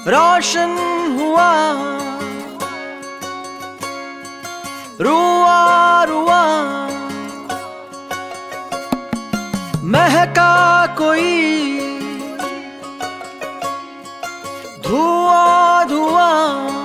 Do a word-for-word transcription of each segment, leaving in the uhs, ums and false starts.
रोशन हुआ रुआ रुआ, महका कोई धुआं धुआं,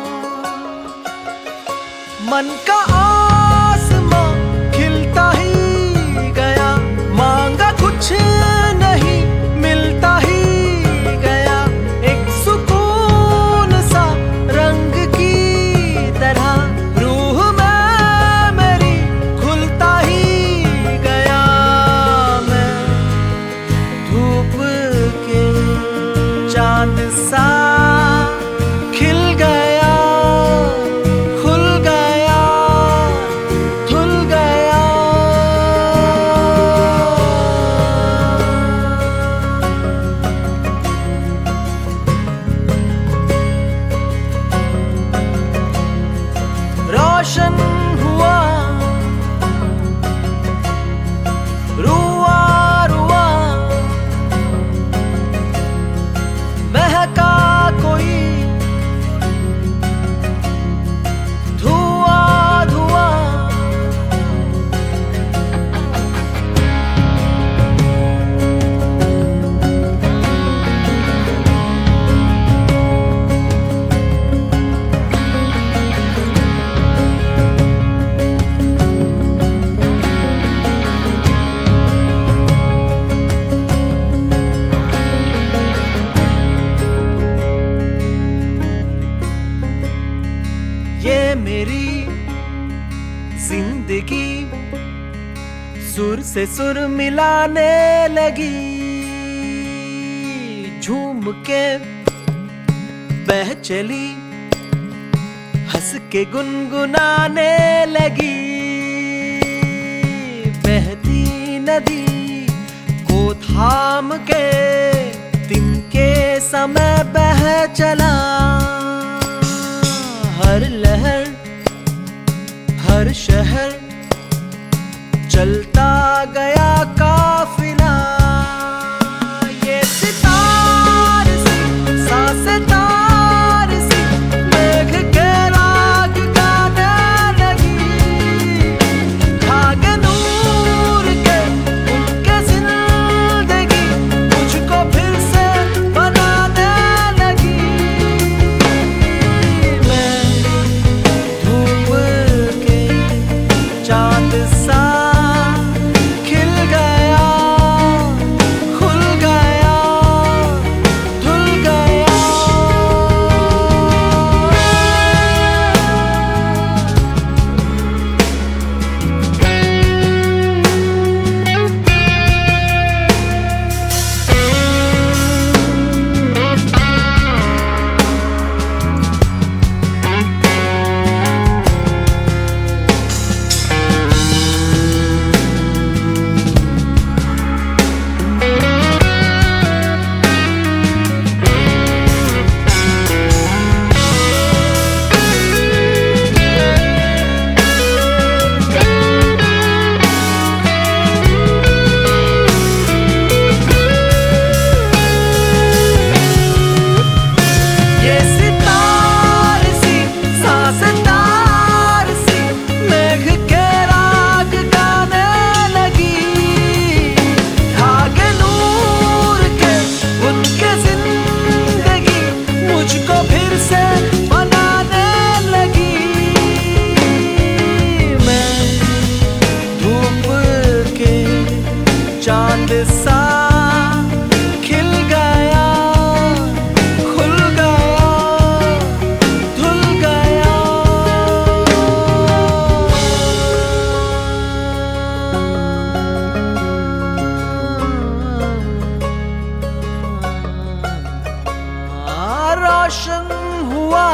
मन का आसमां खिलता ही गया, मांगा कुछ नहीं मिलता ही गया, एक सुकून सा रंग की तरह रूह में मेरी खुलता ही गया। मैं धूप के चांद सा खिल गया, खुल गया, धुल गया। रोशन हुआ रुआ रुआ, महका कोई धुआं धुआं। ये मेरी जिंदगी सुर से सुर मिलाने लगी, झूम के बह चली, हंस के गुनगुनाने लगी। बहती नदी को थाम के दिन के समय बह चला, हर लहर हर शहर चलता गया काफिला। ये सितार सी सांसें तार सी मेघ के राग गाने लगी, भागे नूर के उनके जिंदगी मुझको फिर से बनाने लगी। मैं धूप के चांद सा खिल गया, खुल गया, धुल गया। ये सितार सी सांसें तार सी मेघ के राग गाने लगी, धागे नूर के उनके जिंदगी मुझको फिर से बनाने लगी। मैं धूप के चांद सा खिल गया, खुल गया, धुल गया। रोशन हुआ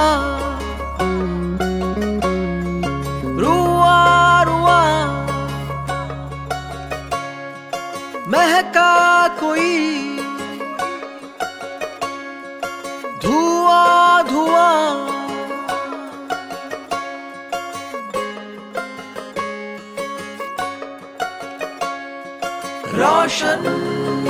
रुआ रुआ, महका कोई धुआं धुआं। रोशन